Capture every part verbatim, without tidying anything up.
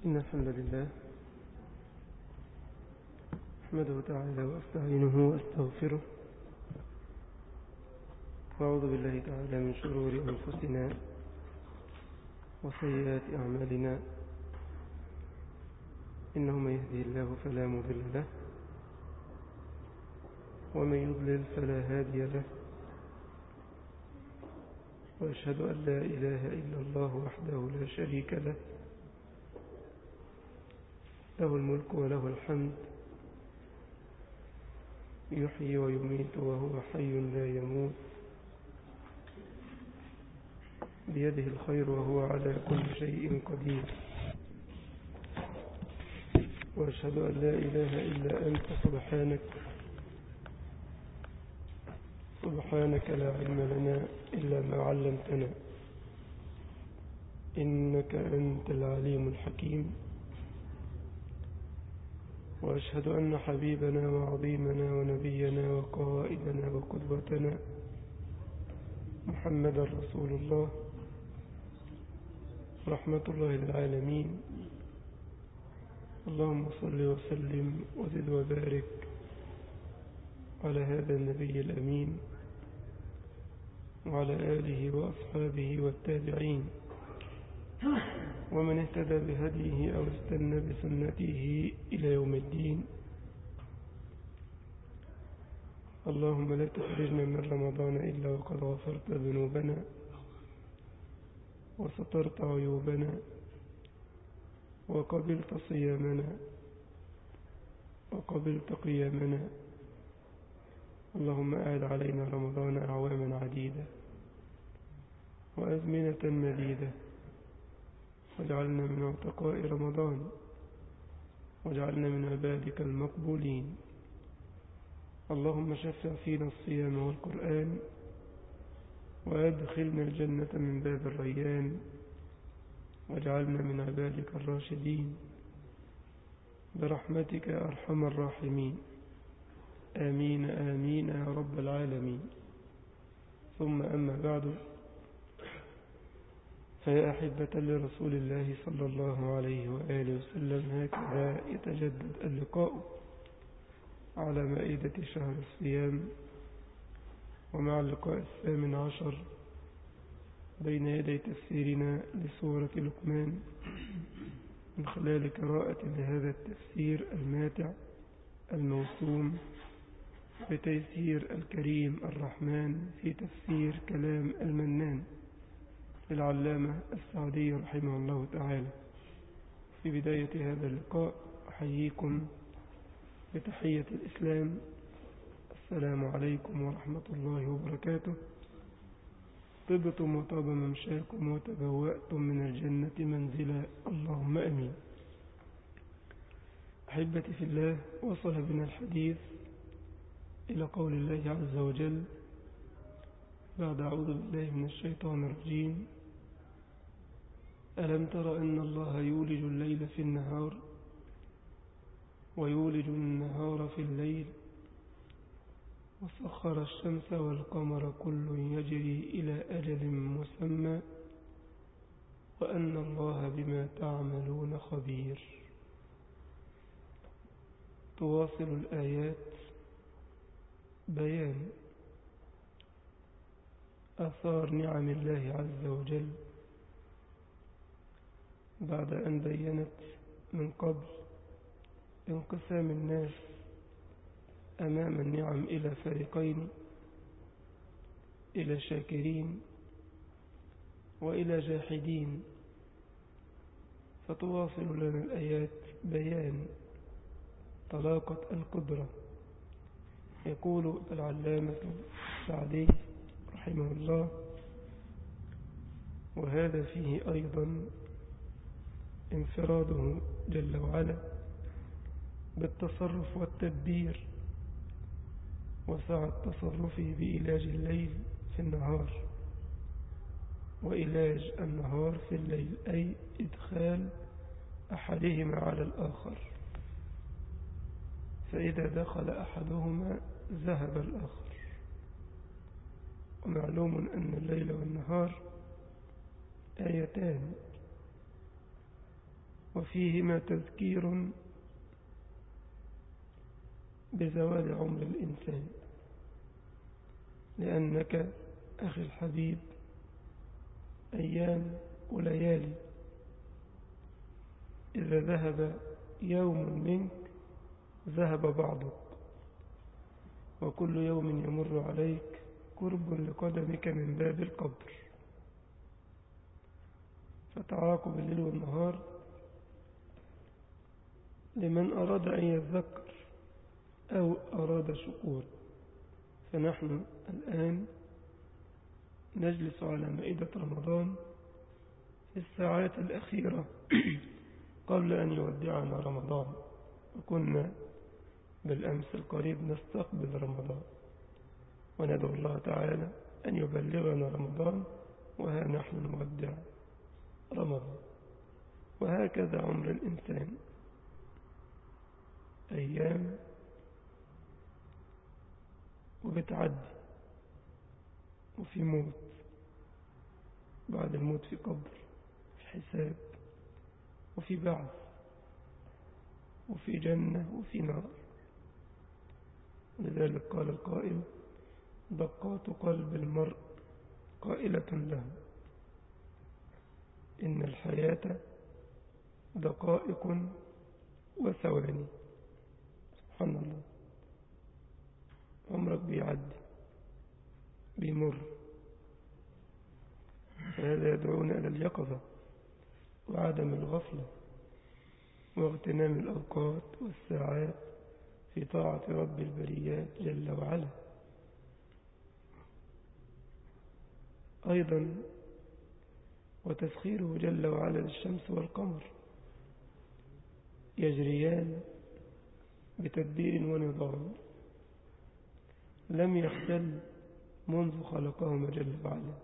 إن الحمد لله أحمده تعالى وأستعينه وأستغفره وأعوذ بالله تعالى من شرور أنفسنا وسيئات أعمالنا إنه من يهده الله فلا مضل له ومن يضلل فلا هادي له وأشهد أن لا إله إلا الله وحده لا شريك له له الملك وله الحمد يحيي ويميت وهو حي لا يموت بيده الخير وهو على كل شيء قدير وأشهد أن لا إله إلا أنت سبحانك سبحانك لا علم لنا إلا ما علمتنا إنك أنت العليم الحكيم وأشهد أن حبيبنا وعظيمنا ونبينا وقائدنا وقدوتنا محمد رسول الله رحمة الله للعالمين. اللهم صل وسلم وزد وبارك على هذا النبي الأمين وعلى آله وأصحابه والتابعين ومن اهتدى بهديه أو استنى بسنته إلى يوم الدين. اللهم لا تخرجنا من رمضان إلا وقد غفرت ذنوبنا وسترت عيوبنا وقبلت صيامنا وقبلت قيامنا. اللهم أعد علينا رمضان أعواما عديدة وأزمنة مديدة واجعلنا من عتقاء رمضان واجعلنا من عبادك المقبولين. اللهم شفع فينا الصيام والقرآن وأدخلنا الجنة من باب الريان واجعلنا من عبادك الراشدين برحمتك يا أرحم الراحمين. آمين آمين يا رب العالمين. ثم أما بعد، فيا أحبة لرسول الله صلى الله عليه وآله وسلم، هكذا يتجدد اللقاء على مائدة شهر الصيام ومع اللقاء الثامن عشر بين يدي تفسيرنا لسورة لقمان من خلال قراءة لهذا التفسير الماتع الموسوم بتيسير الكريم الرحمن في تفسير كلام المنان للعلامة السعدي رحمه الله تعالى. في بداية هذا اللقاء أحييكم بتحية الإسلام، السلام عليكم ورحمة الله وبركاته. طبتم وطاب ممشاكم وتبوأتم من الجنة منزلا، اللهم أمين. أحبتي في الله، وصل بنا الحديث إلى قول الله عز وجل بعد أعوذ بالله من الشيطان الرجيم: ألم تر أن الله يولج الليل في النهار ويولج النهار في الليل وسخر الشمس والقمر كل يجري إلى أجل مسمى وأن الله بما تعملون خبير. تواصل الآيات بيان آثار نعم الله عز وجل بعد أن بينت من قبل انقسام الناس أمام النعم إلى فريقين، إلى شاكرين وإلى جاحدين. فتواصل لنا الآيات بيان طلاقة القدرة. يقول العلامة السعدي رحمه الله: وهذا فيه أيضا انفراده جل وعلا بالتصرف والتدبير وسعة تصرفه بإيلاج الليل في النهار وإيلاج النهار في الليل، أي إدخال أحدهما على الآخر، فإذا دخل أحدهما ذهب الآخر. ومعلوم أن الليل والنهار آيتان وفيهما تذكير بزوال عمر الإنسان، لأنك أخي الحبيب أيام وليالي، إذا ذهب يوم منك ذهب بعضك، وكل يوم يمر عليك قرب لقدمك من باب القبر. فتعاقب الليل والنهار لمن أراد أن يذكر أو أراد شكور. فنحن الآن نجلس على مائدة رمضان في الساعات الأخيرة قبل أن يودعنا رمضان، وكنا بالأمس القريب نستقبل رمضان، وندعو الله تعالى أن يبلغنا رمضان وها نحن نودع رمضان. وهكذا عمر الإنسان، أيام وبتعدي، وفي موت، بعد الموت في قبر، في حساب، وفي بعث، وفي جنة وفي نار. لذلك قال القائل: دقات قلب المرء قائلة له إن الحياة دقائق وثواني. سبحان الله، عمرك بيعدي بيمر. فهذا يدعونا إلى اليقظة وعدم الغفلة واغتنام الأوقات والساعات في طاعة رب البريات جل وعلا. أيضا وتسخيره جل وعلا للشمس والقمر يجريان بتدبير ونظام لم يختل منذ خلقهما جل وعلا،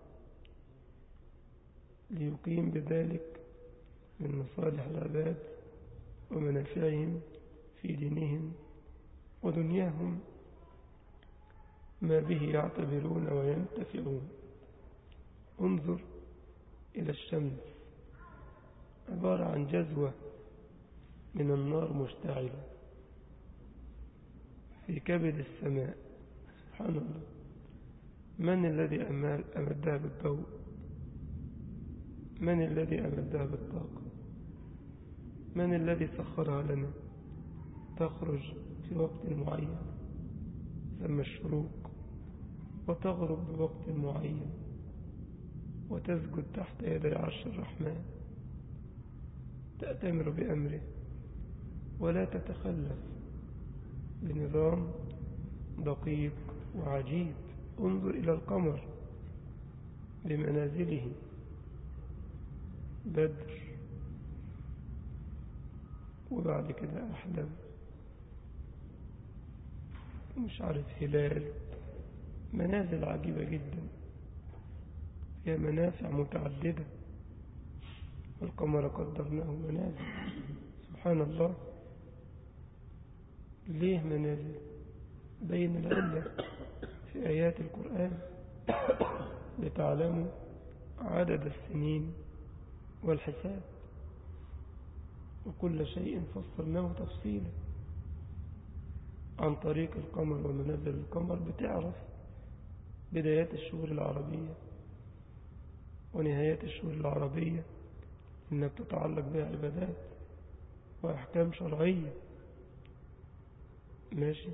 ليقيم بذلك من مصالح العباد ومنافعهم في دينهم ودنياهم ما به يعتبرون وينتفعون. انظر إلى الشمس، عبارة عن جزوة من النار مشتعلة في كبد السماء. سبحان الله، من الذي أمدها بالضوء؟ من الذي أمدها بالطاقة؟ من الذي سخرها لنا؟ تخرج في وقت معين ثم الشروق، وتغرب بوقت معين، وتسجد تحت يدي عرش الرحمن، تأتمر بأمره ولا تتخلف، بنظام دقيق وعجيب. انظر إلى القمر بمنازله، بدر، وبعد كده أحلم، مش عارف هلال، منازل عجيبة جدا فيها منافع متعددة، والقمر قدرناه منازل. سبحان الله، ليه منازل؟ بين العلة في آيات القرآن لتعلموا عدد السنين والحساب، وكل شيء فصلناه تفصيلا. عن طريق القمر ومنازل القمر بتعرف بدايات الشهور العربية ونهايات الشهور العربية، إنك تتعلق بها عبادات وأحكام شرعية، ماشي،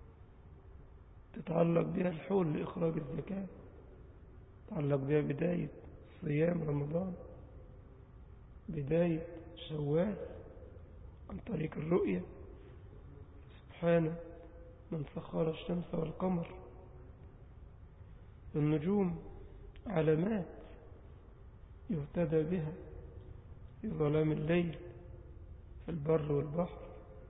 تتعلق بها الحول لإخراج الزكاة، تتعلق بها بداية صيام رمضان، بداية شوال، عن طريق الرؤية. سبحانه من سخر الشمس والقمر. النجوم علامات يهتدى بها في ظلام الليل في البر والبحر،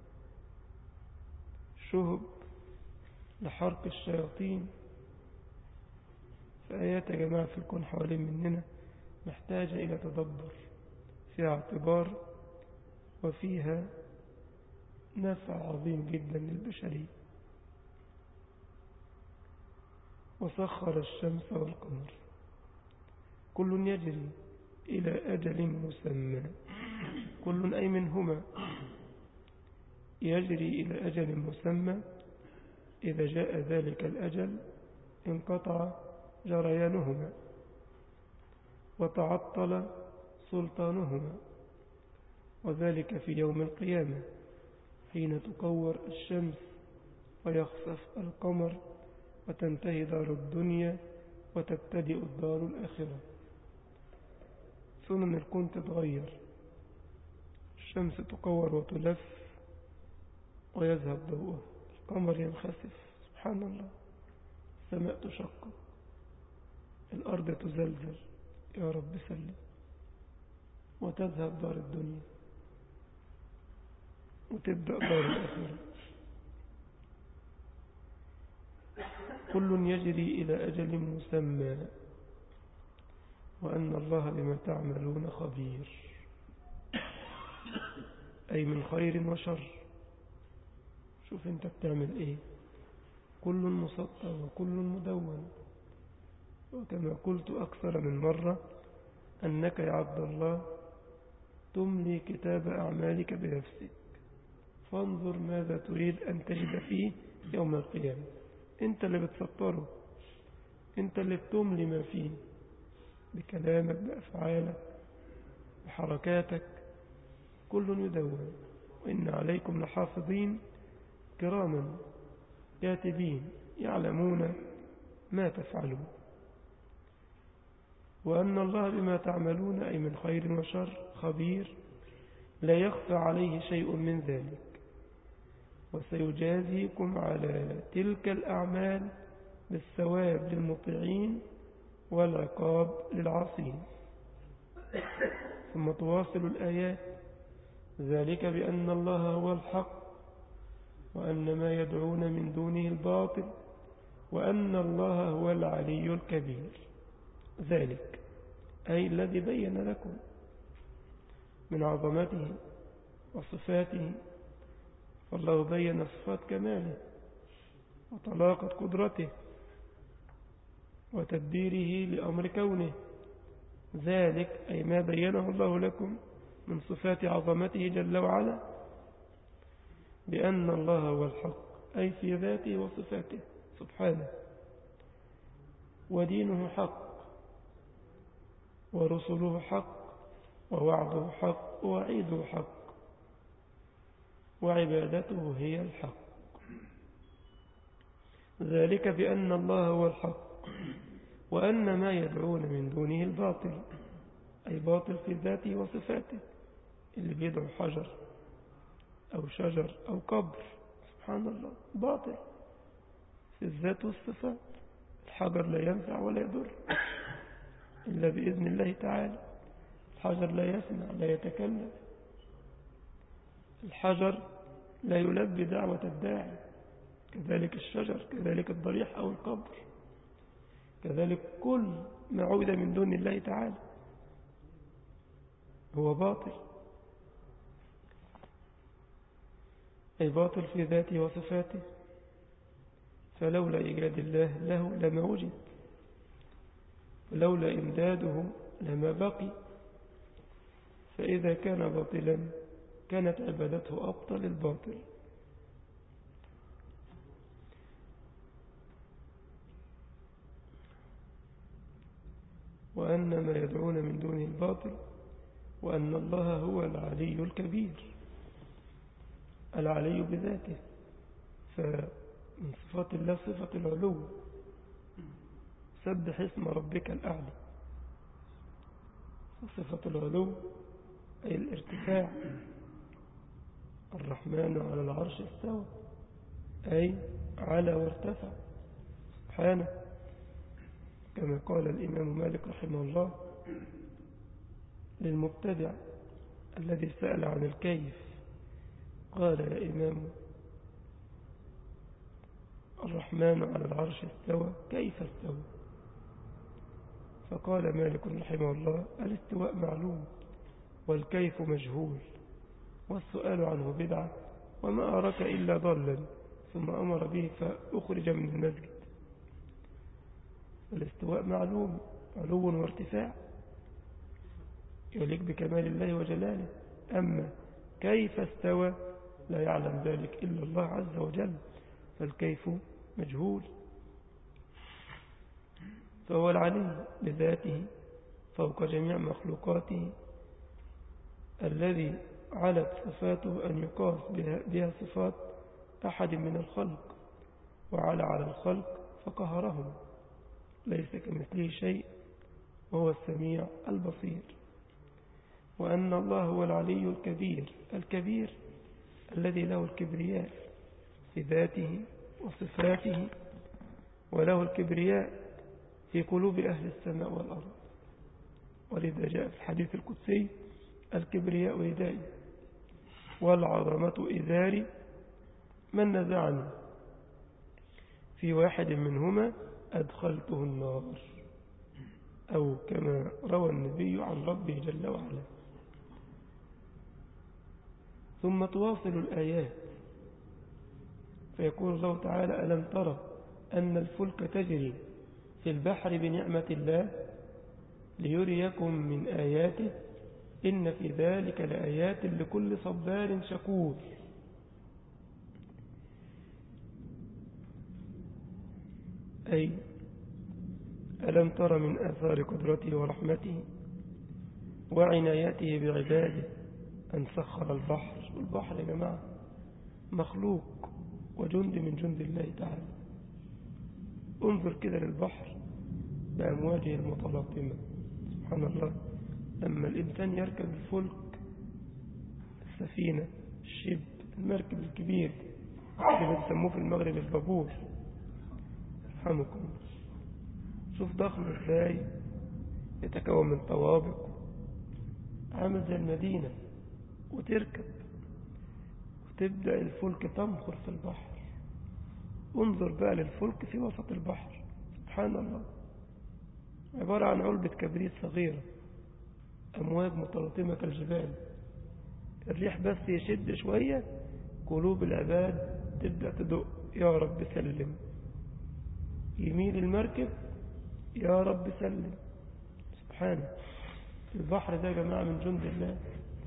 شهب لحرق الشياطين. فآيات يا جماعة في الكون حوالين مننا محتاجة إلى تدبر، فيها اعتبار، وفيها نفع عظيم جدا للبشرية. وسخر الشمس والقمر كل يجري إلى أجل مسمى كل أي منهما يجري إلى أجل مسمى، إذا جاء ذلك الأجل انقطع جريانهما وتعطل سلطانهما، وذلك في يوم القيامة حين تكور الشمس ويخسف القمر وتنتهي دار الدنيا وتبتدئ الدار الآخرة. سنن الكون تتغير، الشمس تكور وتلف ويذهب ضوءها، القمر ينخسف سبحان الله، السماء تشقق، الأرض تزلزل يا رب سلم، وتذهب دار الدنيا وتبدأ دار الآخرة. كل يجري إلى أجل مسمى، وأن الله بما تعملون خبير، أي من خير وشر. شوف أنت بتعمل إيه، كل مسطر وكل مدون. وكما قلت أكثر من مرة أنك يا عبد الله تملي كتاب أعمالك بنفسك، فانظر ماذا تريد أن تجد فيه يوم القيامة. أنت اللي بتسطره، أنت اللي بتملي ما فيه بكلامك بأفعالك بحركاتك، كل يدون. وإن عليكم لحافظين كراما كاتبين يعلمون ما تفعلون. وأن الله بما تعملون أي من خير وشر خبير، لا يخفى عليه شيء من ذلك، وسيجازيكم على تلك الأعمال بالثواب للمطيعين والعقاب للعاصين. ثم تواصل الآيات: ذلك بأن الله هو الحق وأن ما يدعون من دونه الباطل وأن الله هو العلي الكبير. ذلك أي الذي بين لكم من عظمته وصفاته، فالله بين صفات كماله وطلاقة قدرته وتدبيره لأمر كونه. ذلك أي ما بينه الله لكم من صفات عظمته جل وعلا، بأن الله هو الحق أي في ذاته وصفاته سبحانه، ودينه حق، ورسله حق، ووعده حق، ووعيده حق، وعبادته هي الحق. ذلك بأن الله هو الحق وأن ما يدعون من دونه الباطل، أي باطل في ذاته وصفاته. اللي بيدعو حجر أو شجر أو قبر سبحان الله باطل في الذات والصفات. الحجر لا ينفع ولا يضر إلا بإذن الله تعالى، الحجر لا يسمع لا يتكلم، الحجر لا يلبي دعوة الداعي، كذلك الشجر، كذلك الضريح أو القبر، كذلك كل ما عبد من دون الله تعالى هو باطل، أي باطل في ذاته وصفاته. فلولا إيجاد الله له لما وجد، ولولا إمداده لما بقي. فإذا كان باطلا كانت عبادته أبطل الباطل. وأن ما يدعون من دونه الباطل وأن الله هو العلي الكبير، العلي بذاته. فمن صفات الله صفة العلو، سبح اسم ربك الأعلى. صفة العلو أي الارتفاع. الرحمن على العرش استوى أي على وارتفع سبحانه، كما قال الإمام مالك رحمه الله للمبتدع الذي سأل عن الكيف، قال يا إمام الرحمن على العرش استوى كيف استوى؟ فقال مالك رحمه الله الاستواء معلوم والكيف مجهول والسؤال عنه بدعة وما أراك إلا ضلا، ثم أمر به فأخرج من المسجد. الاستواء معلوم، علو وارتفاع يليق بكمال الله وجلاله، أما كيف استوى لا يعلم ذلك إلا الله عز وجل، فالكيف مجهول. فهو العلي بذاته فوق جميع مخلوقاته، الذي علت صفاته أن يقاس بها صفات أحد من الخلق، وعلى على الخلق فقهرهم، ليس كمثله شيء وهو السميع البصير. وأن الله هو العلي الكبير، الكبير الذي له الكبرياء في ذاته وصفاته، وله الكبرياء في قلوب أهل السماء والأرض. ولذا جاء في الحديث القدسي: الكبرياء ردائي والعظمة إزاري، من نزعني في واحد منهما أدخلته النار، أو كما روى النبي عن ربه جل وعلا. ثم تواصل الآيات فيقول الله تعالى: ألم ترى أن الفلك تجري في البحر بنعمة الله ليريكم من آياته إن في ذلك لآيات لكل صبار شكور. أي ألم تر من آثار قدرته ورحمته وعنايته بعباده أن سخر البحر. البحر يا جماعة مخلوق وجند من جند الله تعالى. انظر كده للبحر بأمواجه المتلاطمة، سبحان الله. لما الإنسان يركب الفلك، السفينة، الشب، المركب الكبير اللي بنسموه في المغرب البابور، رحمكم، شوف ضخم ازاي، يتكون من طوابق، عامل زي المدينة، وتركب وتبدأ الفلك تمخر في البحر. انظر بقى للفلك في وسط البحر، سبحان الله، عبارة عن علبة كبريت صغيرة، أمواج متلاطمة كالجبال، الريح بس يشد شوية قلوب العباد تبدأ تدق: يا رب سلم. يميل المركب: يا رب سلم. سبحانه. البحر ده يا جماعة من جند الله.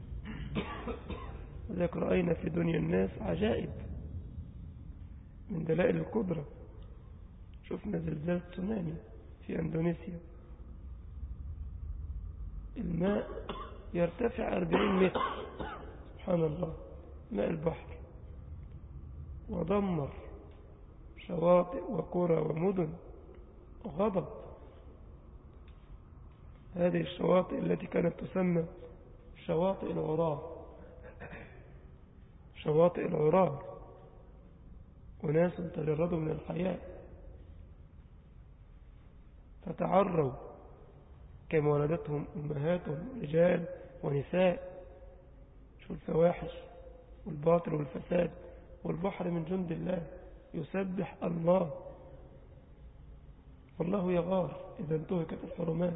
وذلك رأينا في دنيا الناس عجائب من دلائل القدرة. شفنا زلزال تسونامي في أندونيسيا، الماء يرتفع أربعين متر، سبحان الله، ماء البحر، ودمر شواطئ وقرى ومدن. غضب. هذه الشواطئ التي كانت تسمى شواطئ العراب، شواطئ العراب، وناس تجردوا من الحياة فتعروا كما ولدتهم أمهاتهم رجال ونساء. شو الفواحش والباطل والفساد. والبحر من جند الله يسبح الله، والله يغار إذا انتهكت الحرمات.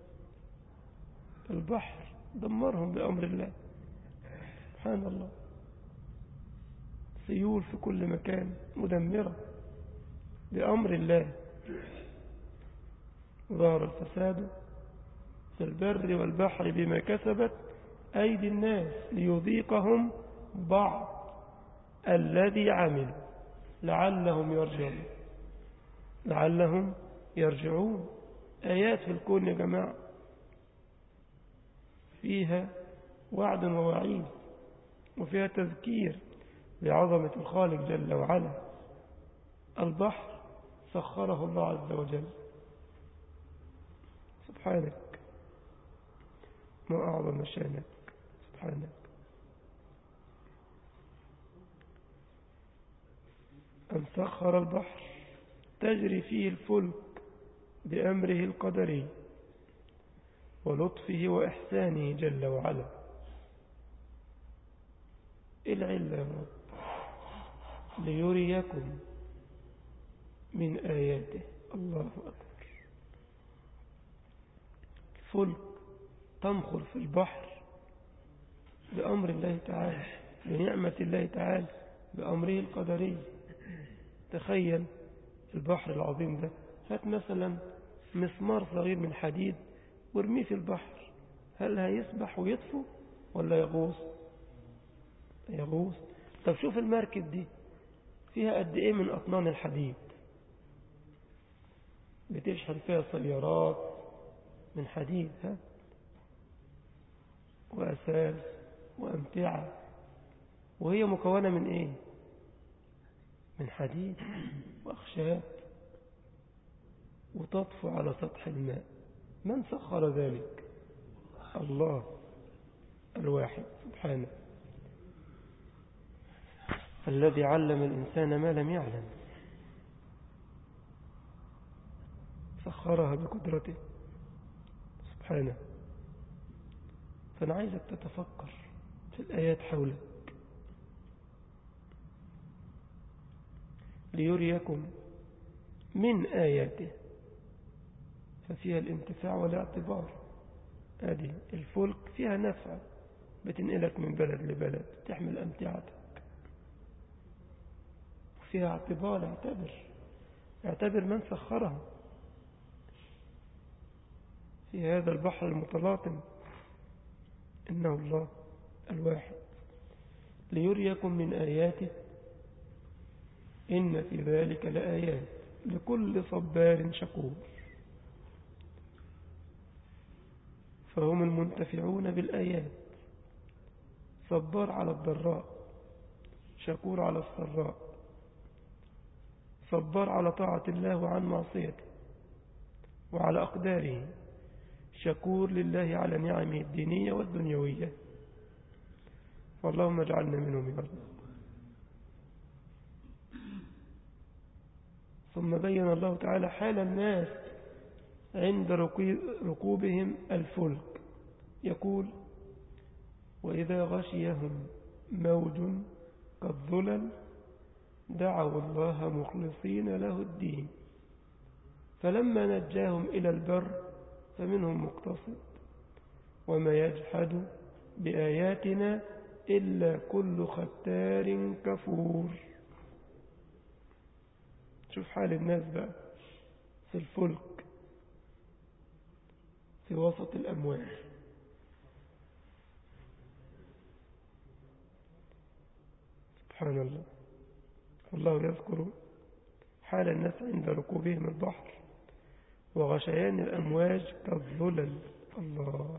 البحر دمرهم بأمر الله، سبحان الله. سيول في كل مكان مدمرة بأمر الله. ظهر الفساد في البر والبحر بما كسبت أيدي الناس ليذيقهم بعض الذي عملوا لعلهم يرجعون. لعلهم يرجعون. آيات في الكون يا جماعة فيها وعد ووعيد، وفيها تذكير بعظمة الخالق جل وعلا. البحر سخره الله عز وجل، سبحانك، ما أعظم شانك، سبحانك. أن سخر البحر تجري فيه الفلك بأمره القدري ولطفه وإحسانه جل وعلا. العلة يا رب ليريكم من آياته. الله أكبر. الفلك تمخر في البحر بأمر الله تعالى، بنعمة الله تعالى، بأمره القدري. تخيل البحر العظيم ده، هات مثلا مسمار صغير من حديد وارميه في البحر، هل هيسبح ويطفو؟ ولا يغوص؟ يغوص. طب شوف المركب دي فيها قد ايه من أطنان الحديد، بتشحن فيها سيارات من حديد، ها، وأساس وأمتعة، وهي مكونة من ايه؟ من حديد وأخشاب، وتطفو على سطح الماء. من سخر ذلك؟ الله الواحد سبحانه، الذي علم الإنسان ما لم يعلم، سخرها بقدرته سبحانه. فأنا عايزك تتفكر في الآيات حولك، ليريكم من آياته، ففيها الانتفاع والاعتبار. هذه الفلك فيها نفع، بتنقلك من بلد لبلد، تحمل أمتعتك. وفيها اعتبار، اعتبر اعتبر من سخرها في هذا البحر المتلاطم، إنه الله الواحد. ليريكم من آياته إن في ذلك لآيات لكل صبار شكور. فهم المنتفعون بالآيات، صبار على الضراء، شكور على السراء، صبار على طاعة الله وعن معصيته وعلى أقداره، شكور لله على نعمه الدينية والدنيوية. فاللهم اجعلنا منهم يا رب. ثم بين الله تعالى حال الناس عند ركوبهم الفلك، يقول: وإذا غشيهم موج كالظلل دعوا الله مخلصين له الدين فلما نجاهم إلى البر فمنهم مقتصد وما يجحد بآياتنا إلا كل ختار كفور. شوف حال الناس بقى في الفلك في وسط الأمواج. سبحان الله. الله يذكر حال الناس عند ركوبهم البحر وغشيان الأمواج كالظلل. الله.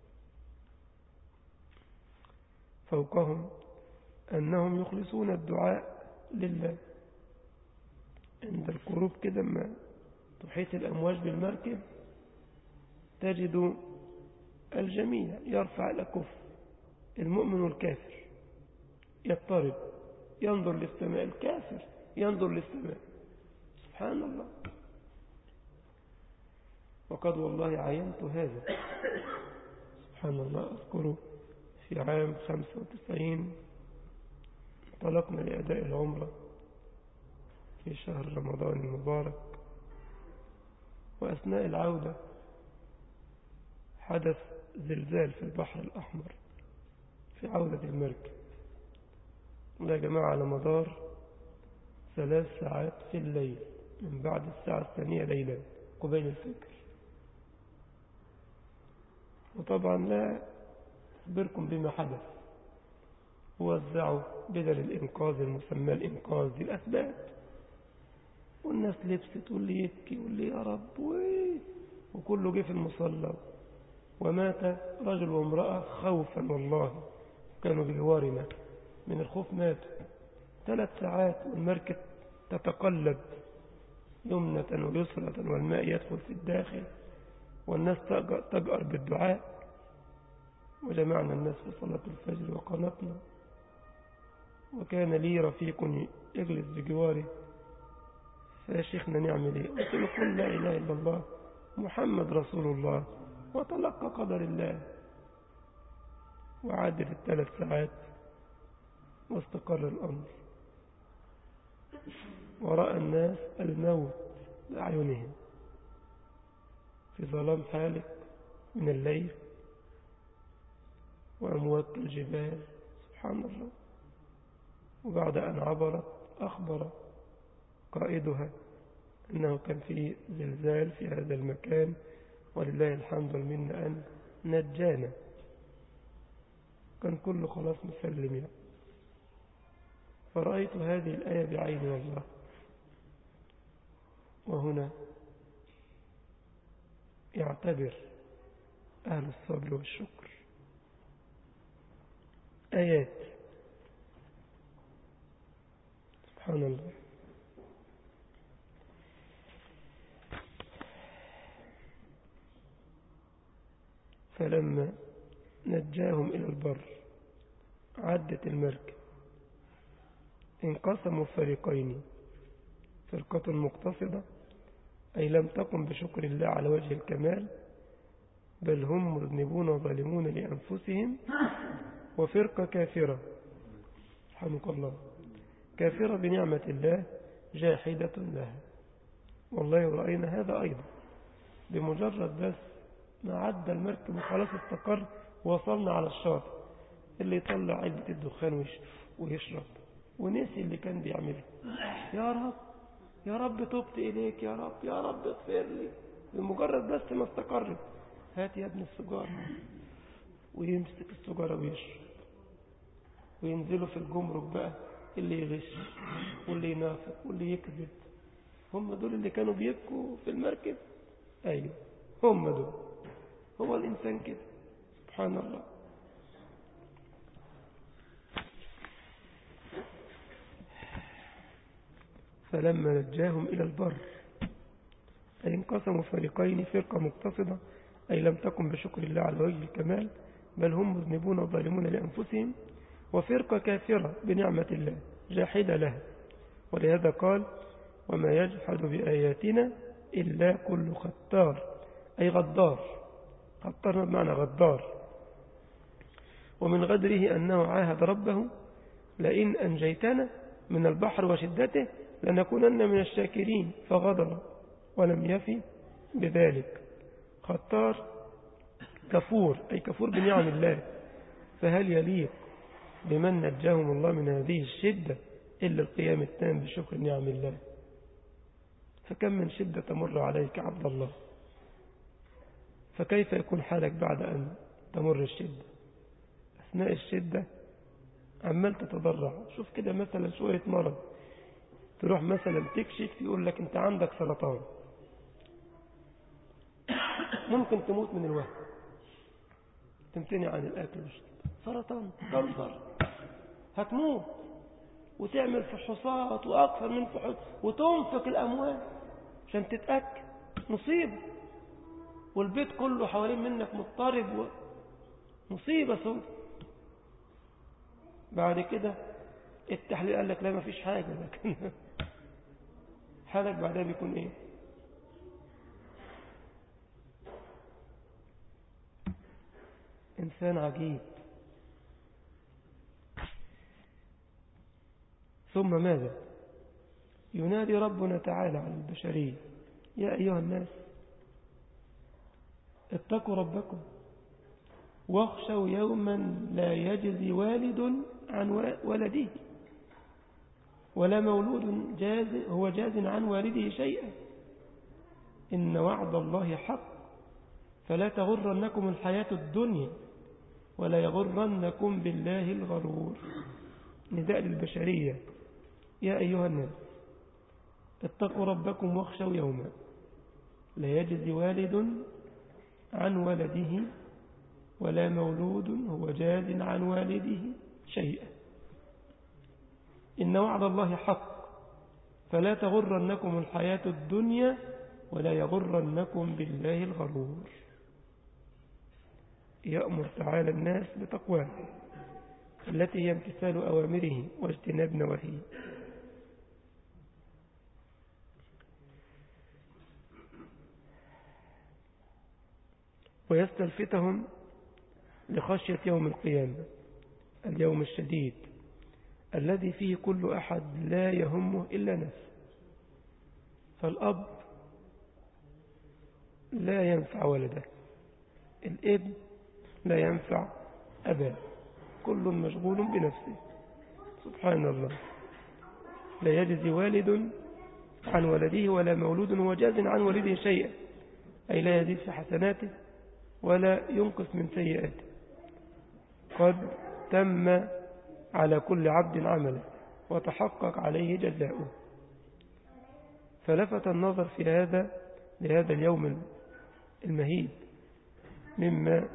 فوقهم أنهم يخلصون الدعاء لله عند القروب كده، ما تحيط الأمواج بالمركب تجد الجميع يرفع الأكف، المؤمن والكافر يضطرب، ينظر للسماء، الكافر ينظر للسماء. سبحان الله. وقد والله عينت هذا. سبحان الله. أذكره في عام خمسة وتسعين انطلقنا لأداء العمرة في شهر رمضان المبارك، وأثناء العودة حدث زلزال في البحر الأحمر في عودة المركب. يا جماعة على مدار ثلاث ساعات في الليل من بعد الساعة الثانية ليلا قبيل الفجر. وطبعا لا أخبركم بما حدث، ووزعوا بدل الإنقاذ المسمى الإنقاذ دي الأثبات، والناس لبست واللي يبكي واللي يا رب، وكله جه في المصلى. ومات رجل وامرأة خوفا والله، كانوا بجوارنا، من الخوف ماتوا. ثلاث ساعات والمركب تتقلب يمنة ويسرة والماء يدخل في الداخل والناس تجأر بالدعاء. وجمعنا الناس في صلاة الفجر وقنطنا، وكان لي رفيق يجلس بجواري، فيا شيخنا نعمل ايه؟ قلت له: قل لا إله إلا الله محمد رسول الله وتلقى قدر الله. وعادت الثلاث ساعات واستقر الأمر، ورأى الناس الموت بأعينهم في ظلام حالك من الليل وأموات الجبال. سبحان الله. وبعد أن عبرت أخبر قائدها أنه كان في زلزال في هذا المكان، ولله الحمد والمنة أن نجانا. كان كله خلاص مسلم يعني. فرأيت هذه الآية بعيني والله. وهنا يعتبر أهل الصبر والشكر آيات سبحان الله. فلما نجاهم إلى البر عدت المركب انقسموا فريقين، فرقة مقتصدة أي لم تقم بشكر الله على وجه الكمال بل هم مذنبون وظالمون لأنفسهم، وفرقة كافرة رحمك الله كافرة بنعمة الله جاحدة لها. والله رأينا هذا أيضا بمجرد بس ما عدى المركب وخلاص استقر ووصلنا على الشاطئ، اللي يطلع علبة الدخان ويشرب ونسي اللي كان بيعمله. يا رب يا رب تبت إليك، يا رب يا رب اغفر لي. بمجرد بس ما استقرت هات يا ابن السجارة، ويمسك السجارة ويشرب، وينزلوا في الجمرك بقى اللي يغش واللي ينافق واللي يكذب. هم دول اللي كانوا بيبكوا في المركب. أيوه هم دول. هو الإنسان كده سبحان الله. فلما نجاهم إلى البر أي انقسموا فريقين، فرقة مقتصدة أي لم تكن بشكر الله على وجه الكمال بل هم مذنبون وظالمون لأنفسهم، وفرقة كافرة بنعمة الله جاحدة لها. ولهذا قال وما يجحد بآياتنا إلا كل ختار أي غدار. خطرنا بمعنى غدار. ومن غدره أنه عاهد ربه لئن أنجيتنا من البحر وشدته لنكونن من الشاكرين فغدر ولم يفي بذلك. خطار كفور أي كفور بنعم الله. فهل يليق بمن نجاهم الله من هذه الشدة إلا القيام التام بشكر نعم الله؟ فكم من شدة تمر عليك عبد الله، فكيف يكون حالك بعد أن تمر الشدة؟ أثناء الشدة عمال تتضرع. شوف كده مثلا شوية مرض تروح مثلا تكشف يقول لك أنت عندك سرطان، ممكن تموت من الوهم، تمتنع عن الأكل والشرب، سرطان كانسر هتموت، وتعمل فحوصات وأكثر من فحوص وتنفق الأموال عشان تتأكد، مصيبة. والبيت كله حوالين منك مضطرب، مصيبة سود. بعد كده التحليل قال لك لا ما فيش حاجة، لكن حالك بعدها بيكون ايه؟ إنسان عجيب. ثم ماذا؟ ينادي ربنا تعالى على البشرية يا أيها الناس اتقوا ربكم واخشوا يوما لا يجزي والد عن ولده ولا مولود جاز هو جاز عن والده شيئا إن وعد الله حق فلا تغرنكم الحياة الدنيا ولا يغرنكم بالله الغرور. نداء للبشرية يا أيها الناس اتقوا ربكم واخشوا يوما لا يجزي والد عن ولده ولا مولود هو جاز عن والده شيئا إن وعد الله حق فلا تغرنكم الحياة الدنيا ولا يغرنكم بالله الغرور. يأمر تعالى الناس بتقواه التي هي امتثال أوامره واجتناب نواهيه. ويستلفتهم لخشية يوم القيامة اليوم الشديد الذي فيه كل أحد لا يهمه إلا نفسه. فالأب لا ينفع ولده، الابن لا ينفع أباه، كل مشغول بنفسه سبحان الله. لا يجزي والد عن ولده ولا مولود هو جاز عن والده شيئا أي لا يزيد في حسناته ولا ينقص من سيئاته. قد تم على كل عبد عمله وتحقق عليه جزاؤه. فلفت النظر في هذا لهذا اليوم المهيب مما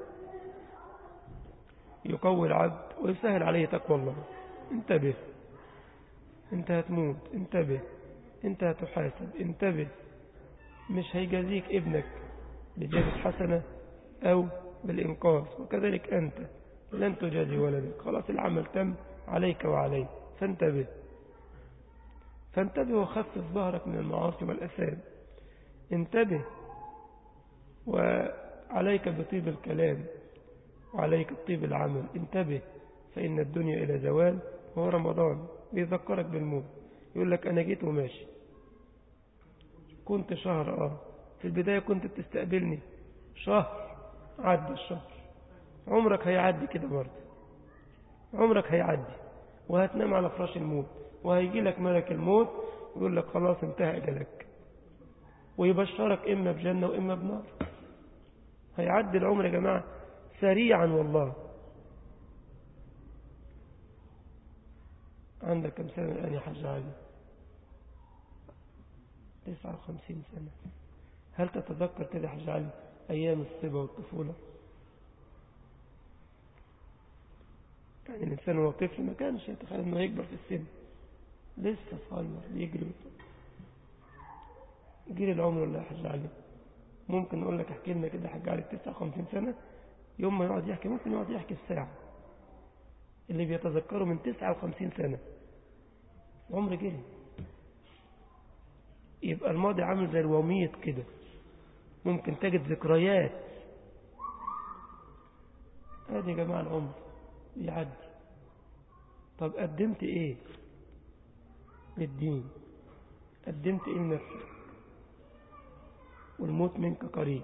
يقوي العبد ويسهل عليه تقوى الله. انتبه، انت هتموت، انتبه، انت هتحاسب، انتبه. مش هيجازيك ابنك بزيادة حسنة أو بالإنقاذ، وكذلك أنت لن تجازي ولدك، خلاص العمل تم عليك وعليه. فانتبه فانتبه وخفف ظهرك من المعاصي والأثام. انتبه وعليك بطيب الكلام وعليك بطيب العمل. انتبه فإن الدنيا إلى زوال، وهو رمضان بيذكرك بالموت. يقول لك أنا جيت وماشي، كنت شهر آه في البداية كنت بتستقبلني شهر، عدي الشهر، عمرك هيعدي كده برضه، عمرك هيعدي وهتنام على فراش الموت، وهيجي لك ملك الموت ويقول لك خلاص انتهى أجلك، ويبشرك إما بجنة وإما بنار. هيعدي العمر يا جماعة سريعا والله. عندك كم سنة الآن يا حاج علي؟ تسعة وخمسين سنة. هل تتذكر كده يا حاج علي أيام الصبا والطفولة؟ يعني الإنسان وهو طفل ما كانش يتخيل أنه يكبر في السن، لسه صغير بيجري. جيل العمر ولا يا حاج علي؟ ممكن نقول لك احكي لنا كده حاج علي تسعة وخمسين سنة، يوم ما يقعد يحكي ممكن يقعد يحكي الساعة اللي بيتذكره من تسعة وخمسين سنة. عمر جري. يبقى الماضي عامل زي الوميض كده، ممكن تجد ذكريات. هذه يا جماعة العمر يعدي. طب قدمت ايه للدين؟ قدمت ايه لنفسك؟ والموت منك قريب.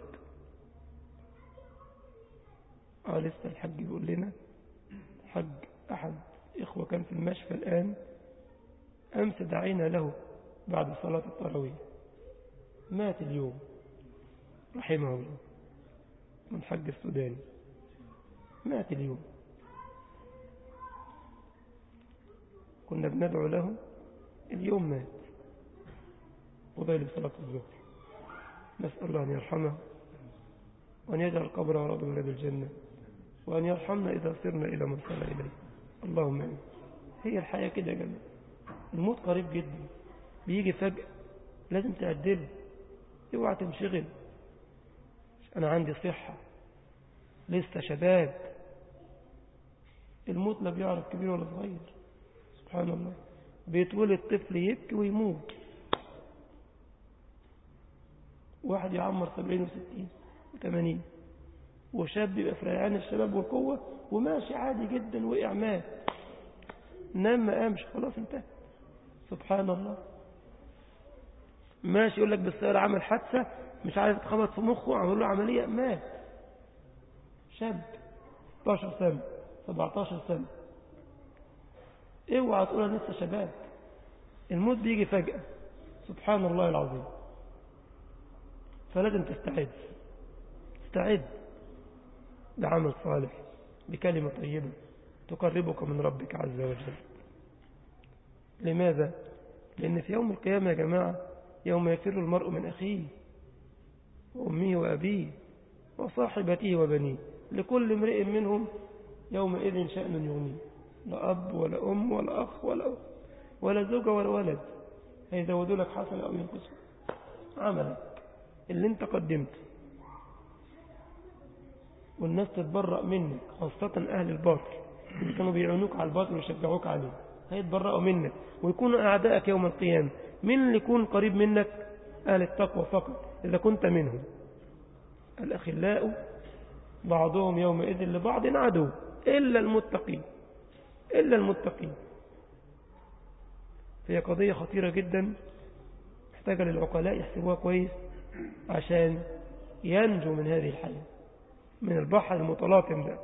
اه لسه الحج بيقول لنا، حج احد اخوة كان في المشفى الان، امس دعينا له بعد صلاة التراويح، مات اليوم رحمه الله، من حج السوداني، مات اليوم. كنا بندعو له، اليوم مات قبيل صلاة الظهر. نسأل الله أن يرحمه وأن يجعل قبره روضة من رياض الجنة، وأن يرحمنا إذا صرنا إلى من صلى إليه. اللهم آمين. هي الحياة كده يا جماعة، الموت قريب جدا، بيجي فجأة، لازم تعدله. اوعى تنشغل، أنا عندي صحة، لسه شباب. الموت لا بيعرف كبير ولا صغير، سبحان الله. بيتولد طفل يبكي ويموت، واحد يعمر سبعين وستين وثمانين، وشاب يبقى في ريعان الشباب والقوة وماشي عادي جدا، وقع مات، نام ما قامش، خلاص انتهى. سبحان الله. ماشي يقول لك بالسيارة عمل حادثة، مش عارف اتخبط في مخه، عملوا له عملية، مات. شاب ستة عشر سنة سبعة عشر سنة، اوعى تقول انا لسه شباب. الموت بيجي فجأة، سبحان الله العظيم. فلازم تستعد، استعد بعمل صالح، بكلمة طيبة تقربك من ربك عز وجل. لماذا؟ لأن في يوم القيامة يا جماعة، يوم يفر المرء من أخيه وأمه وأبيه وصاحبته وبنيه، لكل امرئ منهم يومئذ شأن يغنيه. لا أب ولا أم ولا أخ ولا أخ ولا زوجة ولا ولد هيزودوا لك حسنة أو ينقصوا. عملك اللي انت قدمته، والناس تتبرأ منك، خاصة أهل الباطل اللي كانوا بيعونوك على الباطل ويشجعوك عليه، هيتبرأوا منك ويكونوا أعدائك يوم القيامة. من اللي يكون قريب منك؟ أهل التقوى فقط، إذا كنت منهم. الأخلاء بعضهم يومئذ لبعض عدو إلا المتقين، إلا المتقين. هي قضية خطيرة جدا، محتاجة للعقلاء يحسبوها كويس عشان ينجو من هذه الحياة، من البحر المتلاطم ده.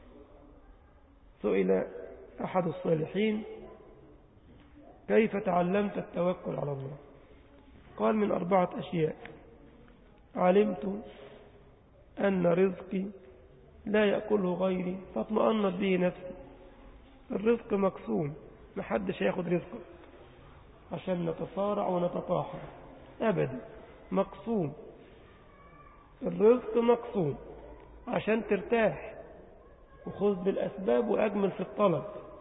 سئل أحد الصالحين كيف تعلمت التوكل على الله؟ قال من أربعة أشياء: علمت أن رزقي لا يأكله غيري فاطمأنت به نفسي، الرزق مقسوم، محدش هياخد رزقك عشان نتصارع ونتطاحن أبدا، مقسوم. الرزق مقسوم عشان ترتاح، وخذ بالأسباب وأجمل في الطلب.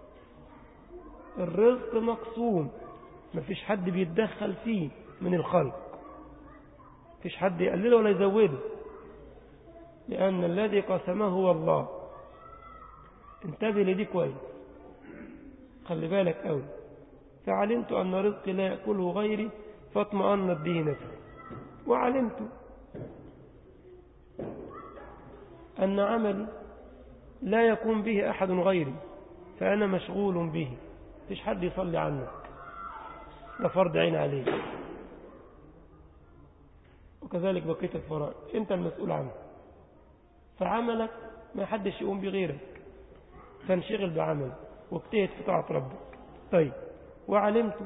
الرزق مقسوم، مفيش حد بيتدخل فيه من الخلق، مفيش حد يقلله ولا يزوده، لأن الذي قسمه هو الله. انتبه لدي كويس، خلي بالك قوي. فعلمت أن رزقي لا يأكله غيري فاطمأنت به نفسي، وعلمت أن عملي لا يقوم به أحد غيري فأنا مشغول به، مفيش حد يصلي عنك، ده فرض عين عليك. وكذلك بقية الفرائض أنت المسؤول عنه، فعملك ما حدش يقوم بغيرك، فانشغل بعمل واجتهد في طاعة ربك. طيب، وعلمت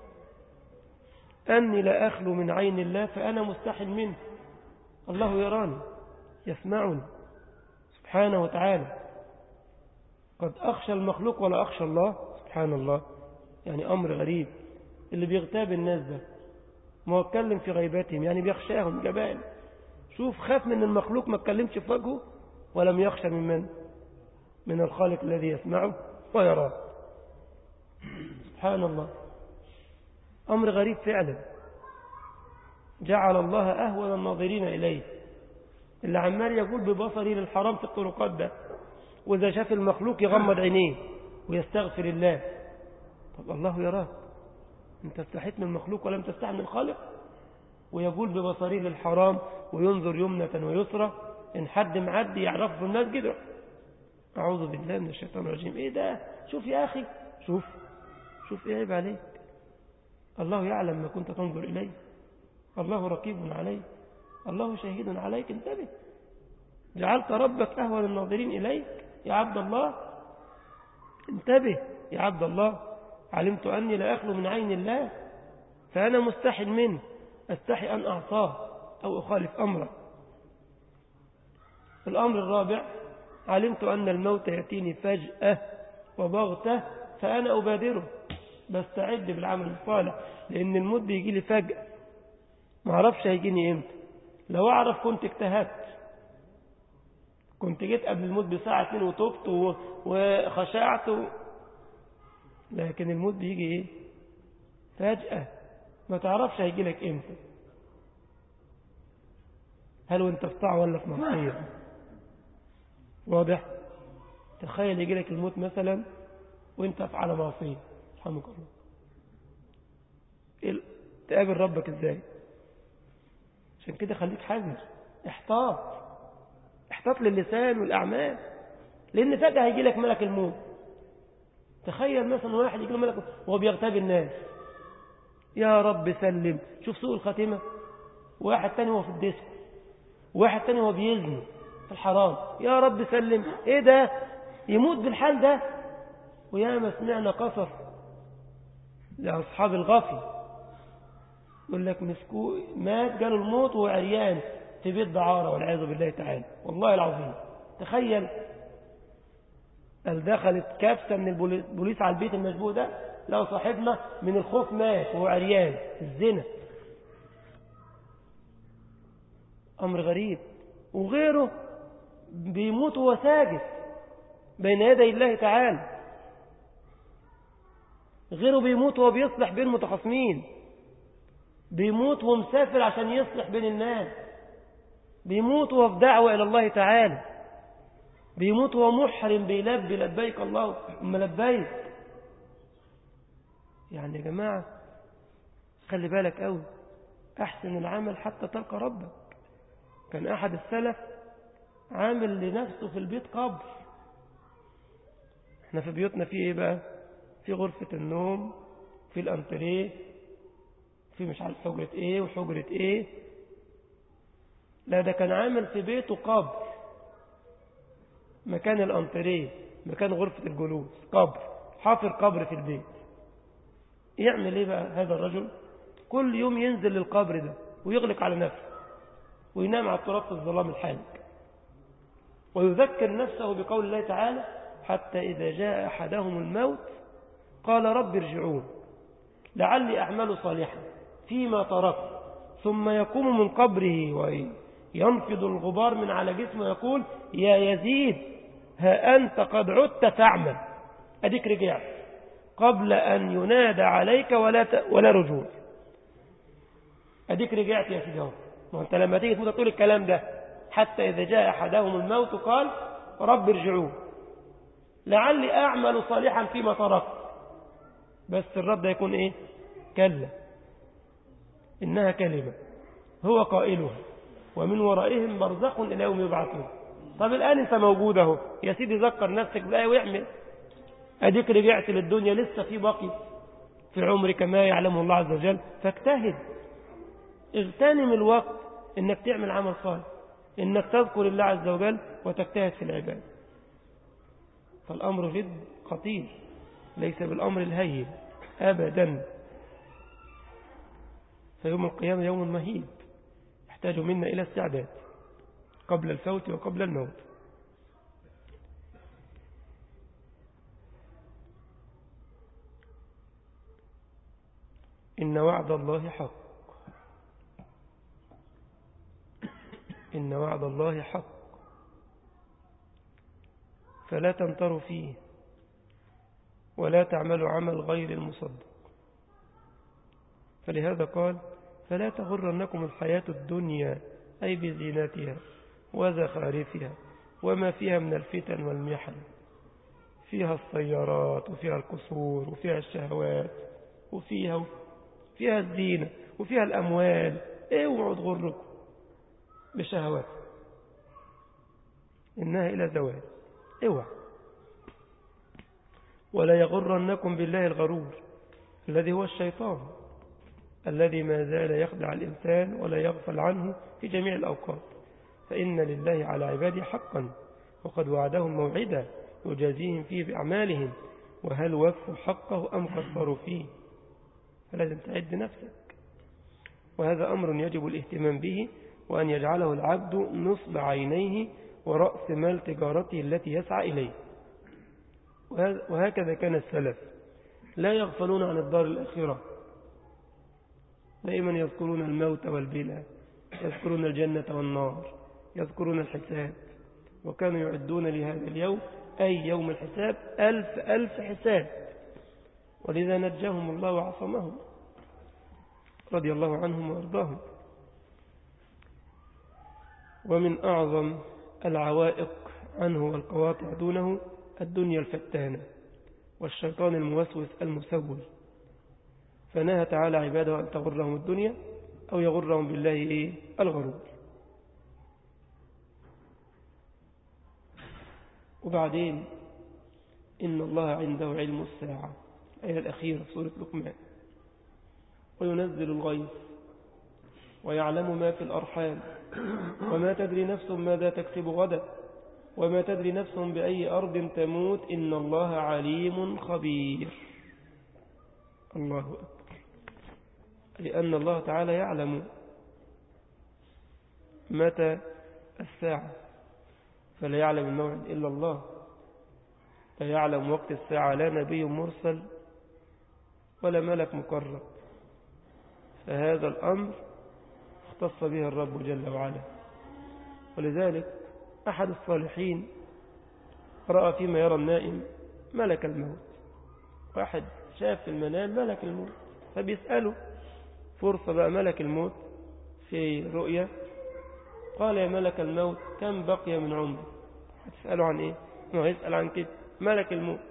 أني لا أخلو من عين الله فأنا مستحل منه، الله يراني يسمعني سبحانه وتعالى. قد أخشى المخلوق ولا أخشى الله، سبحان الله. يعني أمر غريب، اللي بيغتاب الناس ده ما هو اتكلم في غيباتهم، يعني بيخشاهم جبال. شوف، خاف من المخلوق ما اتكلمش في وجهه، ولم يخشى من من من الخالق الذي يسمعه ويراه، سبحان الله. أمر غريب فعلا. جعل الله أهون الناظرين إليه، اللي عمال يقول ببصري للحرام في الطرقات ده، وإذا شاف المخلوق يغمض عينيه ويستغفر الله. طب الله يراك، انت استحيت من المخلوق ولم تستحي من الخالق؟ ويقول ببصري للحرام وينظر يمنة ويسرى، إن حد معدي يعرفه في المسجد. أعوذ بالله من الشيطان الرجيم. إيه ده؟ شوف يا أخي، شوف شوف إيه عيب عليك. الله يعلم ما كنت تنظر إليه، الله رقيب عليك، الله شهيد عليك. انتبه، جعلت ربك أهون الناظرين إليك يا عبد الله. انتبه يا عبد الله. علمت أني لا أخلو من عين الله فأنا مستحي منه، أستحي أن أعصاه أو أخالف أمره. الأمر الرابع، علمت أن الموت يأتيني فجأة وبغتة فأنا أبادره، بستعد بالعمل الصالح، لأن الموت بيجي لي فجأة، ما أعرفش هيجيني إمتى. لو أعرف كنت اجتهدت، كنت جيت قبل الموت بساعة اتنين وطفت وخشعت، لكن الموت بيجي إيه؟ فجأة، ما تعرفش هيجي لك إمتى. هل وانت في طاعة ولا في معصية؟ واضح؟ تخيل يجي لك الموت مثلا وانت في على معصية، رحمك الله، تقابل ربك ازاي؟ عشان كده خليك حذر، احتاط احتاط للسان والأعمال، لأن فجأة هيجي لك ملك الموت. تخيل مثلا واحد يجي له ملك وهو بيغتاب الناس، يا رب سلم، شوف سوء الخاتمة. واحد تاني هو في الديسك، واحد تاني هو بيزني في الحرام، يا رب سلم. ايه ده؟ يموت بالحال ده. وياما سمعنا قصص لأصحاب الغفل، يقول لك مسكو مات جاله الموت وهو عريان في بيت دعارة والعياذ بالله تعالى، والله العظيم. تخيل، قال دخلت كبسة من البوليس على البيت المشبوه ده، لو صاحبنا من الخوف مات وهو عريان، الزنا. أمر غريب. وغيره بيموت وهو ساجد بين يدي الله تعالى، غيره بيموت وهو بيصلح بين متخاصمين، بيموت وهو مسافر عشان يصلح بين الناس، بيموت وهو في دعوة إلى الله تعالى، بيموت وهو محرم بيلبي لبيك اللهم لبيك. يعني يا جماعة خلي بالك قوي، أحسن العمل حتى تلقى ربك. كان أحد السلف عامل لنفسه في البيت قبر. احنا في بيوتنا في ايه بقى؟ في غرفة النوم، في الانتريه، في مش عارف حجرة ايه وحجرة ايه. لا، ده كان عامل في بيته قبر، مكان الانتريه، مكان غرفة الجلوس قبر، حافر قبر في البيت. يعمل ايه بقى هذا الرجل؟ كل يوم ينزل للقبر ده ويغلق على نفسه وينام على التراب في الظلام الحالك، ويذكر نفسه بقول الله تعالى: حتى إذا جاء أحدهم الموت قال رب ارجعون لعلي أعمل صالحا فيما تركت، ثم يقوم من قبره وينفض الغبار من على جسمه ويقول يا يزيد ها أنت قد عدت فاعمل، أديك رجعت قبل أن ينادى عليك ولا ت... ولا رجوع، أديك رجعت يا سيدي. ما أنت لما تيجي تقول الكلام ده حتى إذا جاء أحدهم الموت قال رب ارجعون لعلي أعمل صالحا فيما تركت، بس الرد يكون إيه؟ كلا إنها كلمة هو قائلها ومن ورائهم برزخ إلى يوم يبعثون. طب الآن أنت موجود اهو يا سيدي، ذكر نفسك بقى واعمل، أديك رجعت للدنيا لسه في باقي في عمرك ما يعلمه الله عز وجل، فاجتهد اغتنم الوقت إنك تعمل عمل صالح، إنك تذكر الله عز وجل وتجتهد في العبادة. فالأمر جد خطير ليس بالأمر الهين أبدا. فيوم القيامة يوم مهيب يحتاج منا إلى استعداد قبل الفوت وقبل الموت. إن وعد الله حق، إن وعد الله حق فلا تمتروا فيه ولا تعملوا عمل غير المصدق. فلهذا قال فلا تغرنكم الحياة الدنيا أي بزينتها وزخارفها وما فيها من الفتن والمحن، فيها السيارات وفيها القصور وفيها الشهوات وفيها فيها الزينة وفيها الأموال، اوعوا تغركم بشهوات إنها إلى زوال، اوعوا. ولا يغرنكم بالله الغرور الذي هو الشيطان الذي ما زال يخدع الإنسان ولا يغفل عنه في جميع الأوقات، فإن لله على عباده حقا وقد وعدهم موعدا يجازيهم فيه بأعمالهم، وهل وفوا حقه أم قصروا فيه؟ فلازم تعد نفسك، وهذا أمر يجب الاهتمام به، وأن يجعله العبد نصب عينيه ورأس مال تجارته التي يسعى إليه. وهكذا كان السلف لا يغفلون عن الدار الآخرة، دائما يذكرون الموت والبلاء، يذكرون الجنة والنار، يذكرون الحساب، وكانوا يعدون لهذا اليوم أي يوم الحساب ألف ألف حساب، ولذا نجاهم الله وعصمهم رضي الله عنهم وارضاهم. ومن أعظم العوائق عنه والقواطع دونه الدنيا الفتانة والشيطان الموسوس المسول، فنهى تعالى عباده أن تغرهم الدنيا أو يغرهم بالله إيه؟ الغرور. وبعدين إن الله عنده علم الساعة، الآية الأخيرة في سورة لقمان، وينزل الغيث ويعلم ما في الأرحام وما تدري نفس ماذا تكسب غدا وما تدري نفس بأي أرض تموت إن الله عليم خبير. الله أكبر، لأن الله تعالى يعلم متى الساعة، فلا يعلم الموعد إلا الله، لا يعلم وقت الساعة لا نبي مرسل ولا ملك مقرب، فهذا الأمر اختص به الرب جل وعلا. ولذلك أحد الصالحين رأى فيما يرى النائم ملك الموت، واحد شاف في المنام ملك الموت، فبيسأله فرصة بقى ملك الموت في رؤية، قال يا ملك الموت كم بقي من عمري؟ هتسأله عن ايه؟ ما يسأل عن كده ملك الموت،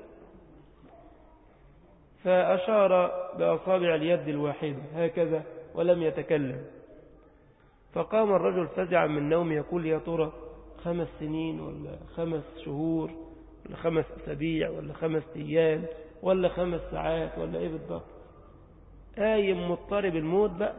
فأشار بأصابع اليد الواحدة هكذا ولم يتكلم، فقام الرجل فزعا من نوم يقول يا ترى خمس سنين ولا خمس شهور ولا خمس أسابيع ولا خمس أيام ولا خمس ساعات ولا ايه بالضبط؟ قايم مضطرب الموت بقى.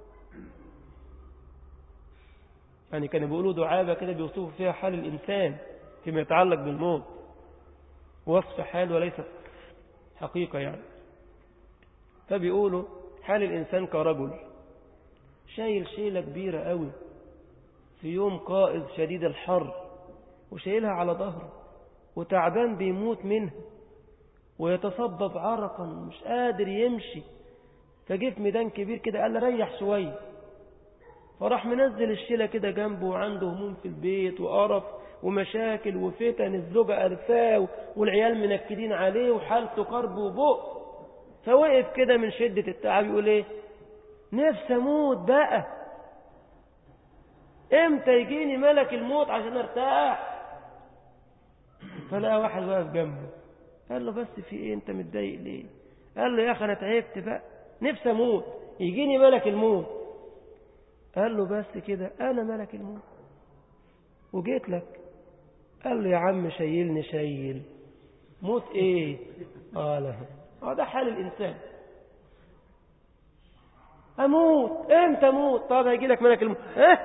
يعني كانوا بيقولوا دعابة كده بيوصفوا فيها حال الإنسان فيما يتعلق بالموت، وصف حال وليست حقيقة يعني. فبيقولوا حال الإنسان كرجل شايل شيلة كبيرة قوي في يوم قائض شديد الحر، وشايلها على ظهره وتعبان بيموت منها ويتصبب عرقا مش قادر يمشي، فجه في ميدان كبير كده قال ريح شوية، فراح منزل الشيلة كده جنبه وعنده هموم في البيت وقرف ومشاكل وفتن، الزوجة أرثاه والعيال منكدين عليه وحالته قرب وبؤس، فوقف كده من شدة التعب يقول ايه؟ نفسي اموت بقى، امتى يجيني ملك الموت عشان ارتاح؟ فلقى واحد واقف جنبه قال له بس في ايه، انت متضايق ليه؟ قال له يا اخي انا تعبت بقى، نفسي اموت يجيني ملك الموت. قال له بس كده، انا ملك الموت وجيت لك. قال له يا عم شيلني شيل، موت ايه؟ قال اه ده حال الانسان، اموت امتى اموت؟ طب هيجي لك ملك الموت. اه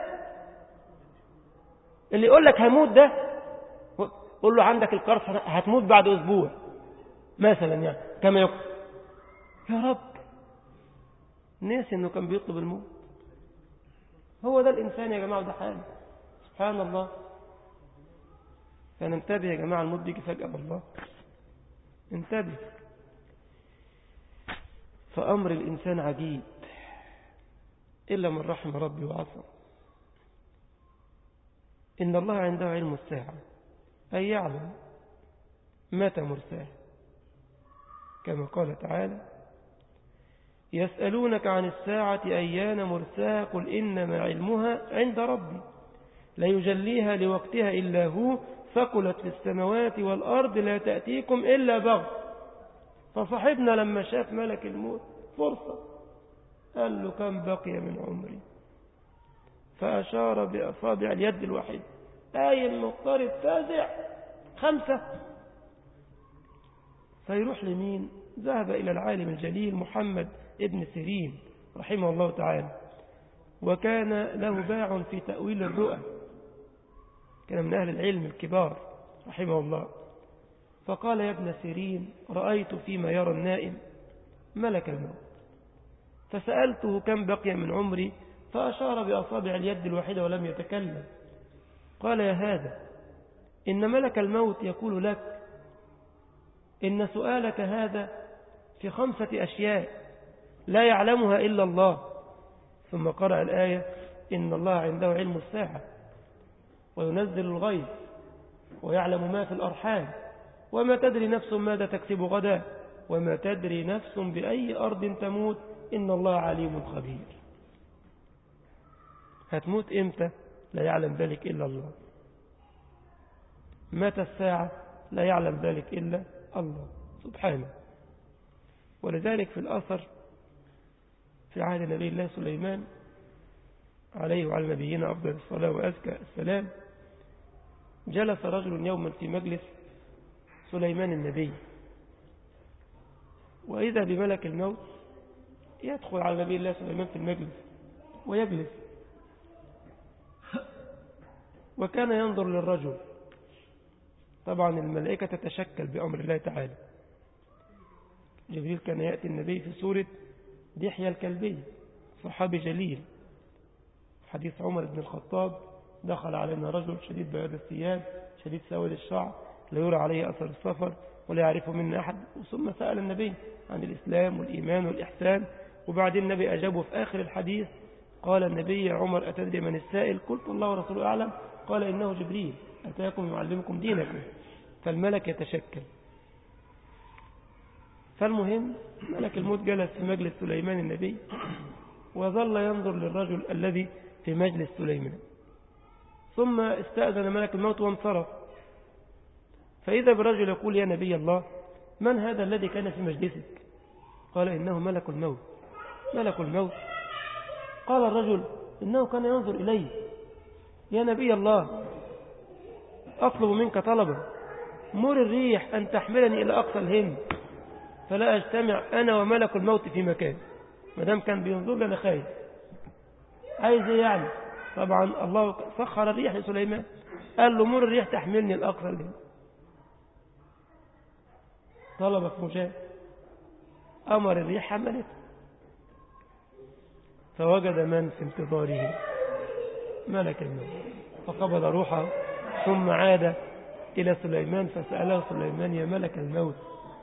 اللي يقول لك هموت ده قول له عندك القرص هتموت بعد اسبوع مثلا، يعني كما يقول يا رب ناسي انه كان بيطلب الموت. هو ده الانسان يا جماعه، وده حاله سبحان الله. فننتبه يا جماعه، الموت بيجي فجأة والله، انتبه. فأمر الإنسان عجيب إلا من رحم ربي وعصى. إن الله عنده علم الساعة، أي يعلم متى مرساه، كما قال تعالى يسألونك عن الساعة أيان مرساها قل إنما علمها عند ربي لا يجليها لوقتها إلا هو ثقلت في السماوات والأرض لا تأتيكم إلا بغت. فصاحبنا لما شاف ملك الموت فرصة قال له كم بقي من عمري، فأشار بأصابع اليد الواحدة آي المضطرب فازع خمسة. فيروح لمين؟ ذهب إلى العالم الجليل محمد ابن سيرين رحمه الله تعالى، وكان له باع في تأويل الرؤى، كان من أهل العلم الكبار رحمه الله. فقال يا ابن سيرين رأيت فيما يرى النائم ملك الموت، فسألته كم بقي من عمري، فأشار بأصابع اليد الواحدة ولم يتكلم. قال يا هذا إن ملك الموت يقول لك إن سؤالك هذا في خمسة أشياء لا يعلمها إلا الله. ثم قرأ الآية إن الله عنده علم الساعة وينزل الغيث ويعلم ما في الأرحام وما تدري نفس ماذا تكسب غدا وما تدري نفس بأي أرض تموت إن الله عليم خبير. هتموت إمتى؟ لا يعلم ذلك إلا الله. متى الساعة؟ لا يعلم ذلك إلا الله سبحانه. ولذلك في الأثر في عهد نبي الله سليمان عليه وعلى نبينا أفضل الصلاة وأزكى السلام، جلس رجل يوما في مجلس سليمان النبي، وإذا بملك الموت يدخل على نبي الله سليمان في المجلس ويجلس، وكان ينظر للرجل. طبعا الملائكة تتشكل بأمر الله تعالى. جبريل كان يأتي النبي في سورة دحية الكلبي، صحابي جليل. حديث عمر بن الخطاب دخل علينا رجل شديد بياض الثياب شديد سواد الشعر لا يرى عليه أثر السفر ولا يعرفه منا أحد، ثم سأل النبي عن الإسلام والإيمان والإحسان، وبعدين النبي أجابه في آخر الحديث. قال النبي يا عمر أتدري من السائل؟ قلت الله ورسوله أعلم. قال إنه جبريل أتاكم يعلمكم دينكم. فالملك يتشكل. فالمهم ملك الموت جلس في مجلس سليمان النبي وظل ينظر للرجل الذي في مجلس سليمان، ثم استأذن ملك الموت وانصرف. فإذا برجل يقول يا نبي الله من هذا الذي كان في مجلسك؟ قال إنه ملك الموت. ملك الموت. قال الرجل إنه كان ينظر إلي. يا نبي الله أطلب منك طلبا، مر الريح أن تحملني إلى أقصى الهند فلا أجتمع أنا وملك الموت في مكان. مدام كان بينظر لنا خايف، عايز إيه يعني؟ طبعا الله سخر الريح لسليمان، قال له مر الريح تحملني إلى أقصى الهند. طلبت مجاب، أمر الريح حملته، فوجد من في انتظاره؟ ملك الموت، فقبض روحه ثم عاد إلى سليمان فسأله سليمان: يا ملك الموت،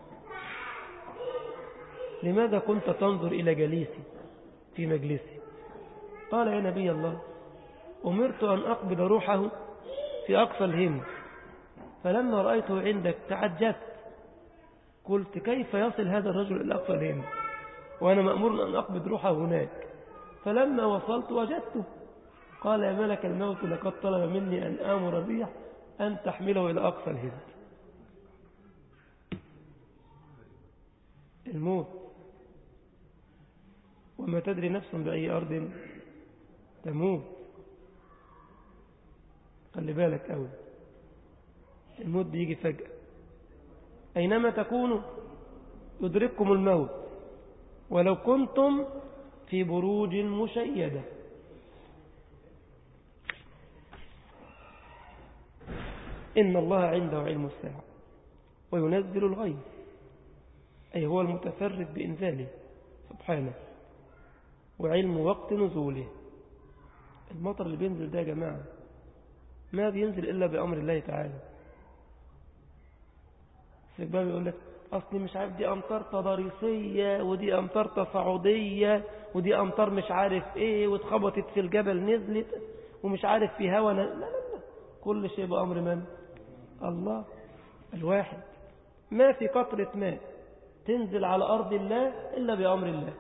لماذا كنت تنظر إلى جليسي في مجلسي؟ قال: يا نبي الله، أمرت أن أقبض روحه في أقصى الهند، فلما رأيته عندك تعجبت، قلت: كيف يصل هذا الرجل إلى أقصى الهند وأنا مأمور أن أقبض روحه هناك؟ فلما وصلت وجدته. قال: يا ملك الموت، لقد طلب مني أن آمر الريح أن تحمله إلى أقصى الهند. الموت. وما تدري نفس بأي أرض تموت. خلي بالك أوي، الموت بيجي فجأة، أينما تكونوا يدرككم الموت ولو كنتم في بروج مشيدة. إن الله عنده علم الساعة وينزل الغيث، أي هو المتفرد بإنزاله سبحانه، وعلم وقت نزوله. المطر اللي بينزل ده يا جماعة ما بينزل إلا بأمر الله تعالى. السجباب يقول لك: أصلي مش عارف دي أمطار تضاريسية ودي أمطار تصاعدية ودي أمطار مش عارف إيه، واتخبطت في الجبل نزلت ومش عارف في هوا. لا لا لا، كل شيء بأمر من؟ الله الواحد. ما في قطرة ماء تنزل على أرض الله إلا بأمر الله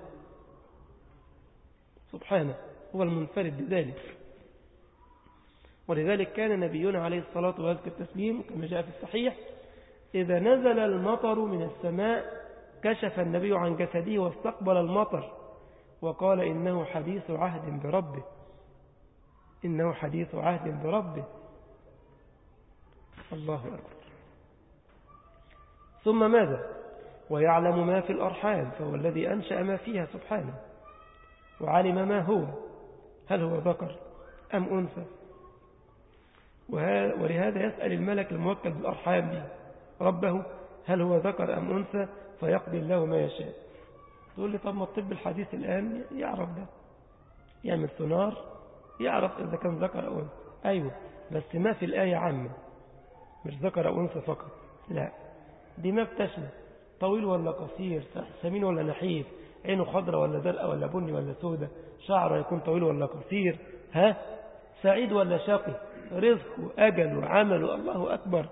سبحانه، هو المنفرد بذلك. ولذلك كان نبينا عليه الصلاة والتسليم كما جاء في الصحيح: إذا نزل المطر من السماء كشف النبي عن جسده واستقبل المطر وقال: إنه حديث عهد بربه، إنه حديث عهد بربه. الله أكبر. ثم ماذا؟ ويعلم ما في الأرحام، فهو الذي أنشأ ما فيها سبحانه، وعلم ما هو، هل هو ذكر أم أنثى. ولهذا يسأل الملك الموكل بالأرحام به ربه: هل هو ذكر أم أنثى؟ فيقضي الله ما يشاء. تقول لي: طب ما الطب الحديث الآن يعرف ده، يعمل سونار يعرف إذا كان ذكر أو أنثى. أيوة، بس ما في الآية عامة، مش ذكر أو أنثى فقط، لا، دي ما بتشمل طويل ولا قصير، سمين ولا نحيف، عينه خضراء ولا زرقاء ولا بني ولا سودة، شعره يكون طويل ولا قصير، ها، سعيد ولا شقي، رزقه أجل وعمل. الله أكبر.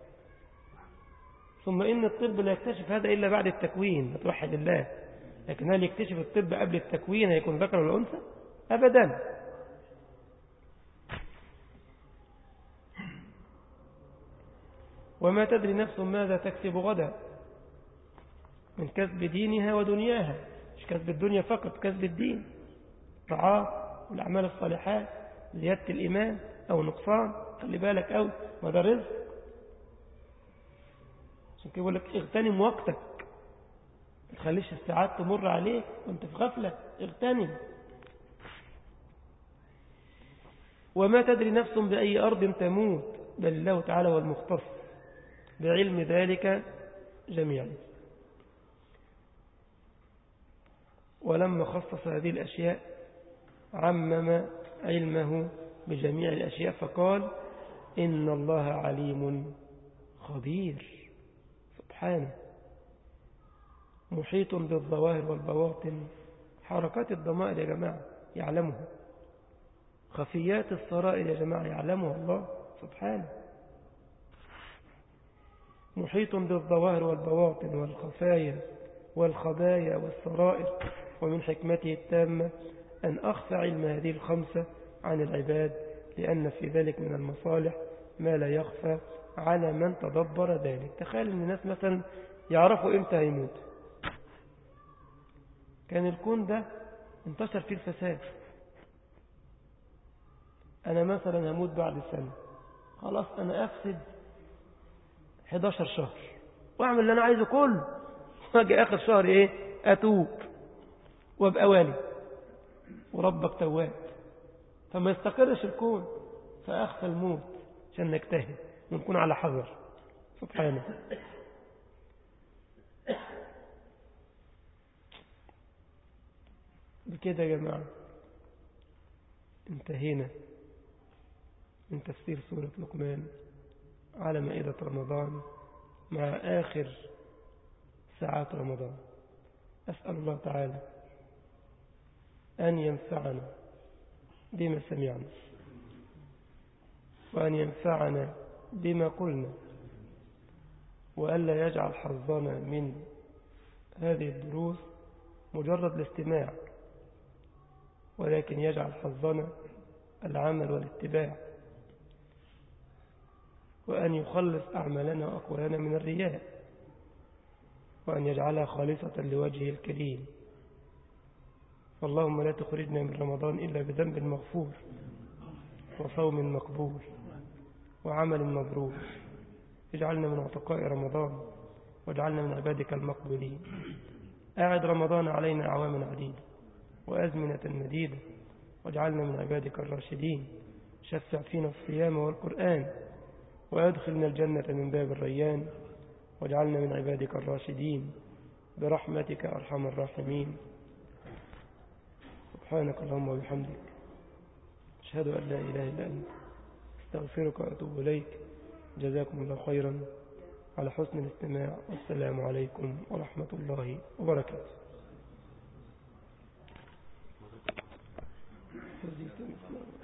ثم إن الطب لا يكتشف هذا إلا بعد التكوين، توحد الله. لكن هل يكتشف الطب قبل التكوين هيكون ذكر ولا أنثى؟ أبدا. وما تدري نفس ماذا تكسب غدا، من كسب دينها ودنياها، مش كسب الدنيا فقط، كسب الدين، طاعات والأعمال الصالحات، زيادة الإيمان أو نقصان. خلي بالك أو ما ده رزق. عشان كده يقول لك: اغتنم وقتك، ما تخليش الساعات تمر عليك وانت في غفلة، اغتنم. وما تدري نفس بأي أرض تموت، بل الله تعالى هو المختص بعلم ذلك جميعا. ولما خصص هذه الأشياء عمم علمه بجميع الأشياء فقال: إن الله عليم خبير سبحانه، محيط بالظواهر والبواطن. حركات الضمائر يا جماعة يعلمها، خفيات السرائر يا جماعة يعلمها الله سبحانه. محيط بالظواهر والبواطن والخفايا والخبايا والسرائر. ومن حكمته التامة أن أخفى علم هذه الخمسة عن العباد، لأن في ذلك من المصالح ما لا يخفى على من تدبر ذلك. تخيل أن الناس مثلا يعرفوا إمتى هيموت. كان الكون ده انتشر فيه الفساد، أنا مثلا هموت بعد سنة، خلاص أنا أفسد إحدى عشر شهر وأعمل اللي أنا عايزه كله، واجي آخر شهر إيه؟ أتوب وابقى والي، وربك تواب. فما يستقرش الكون، فأخفى الموت عشان نجتهد ونكون على حذر سبحانه. بكده يا جماعة انتهينا من تفسير سورة لقمان على مائدة رمضان مع آخر ساعات رمضان. أسأل الله تعالى أن ينفعنا بما سمعنا، وأن ينفعنا بما قلنا، وألا يجعل حظنا من هذه الدروس مجرد الاستماع، ولكن يجعل حظنا العمل والاتباع، وأن يخلص أعمالنا وأقوالنا من الرياء، وأن يجعلها خالصة لوجهه الكريم. اللهم لا تخرجنا من رمضان إلا بذنب مغفور، وصوم مقبول، وعمل مبرور. اجعلنا من عتقاء رمضان، واجعلنا من عبادك المقبولين. أعد رمضان علينا أعواما عديدة وأزمنة مديدة، واجعلنا من عبادك الراشدين. شفع فينا الصيام والقرآن، وأدخلنا الجنة من باب الريان، واجعلنا من عبادك الراشدين برحمتك أرحم الراحمين. سبحانك اللهم وبحمدك، أشهد أن لا إله إلا أنت، استغفرك وأتوب إليك. جزاكم الله خيرا على حسن الاستماع، والسلام عليكم ورحمة الله وبركاته.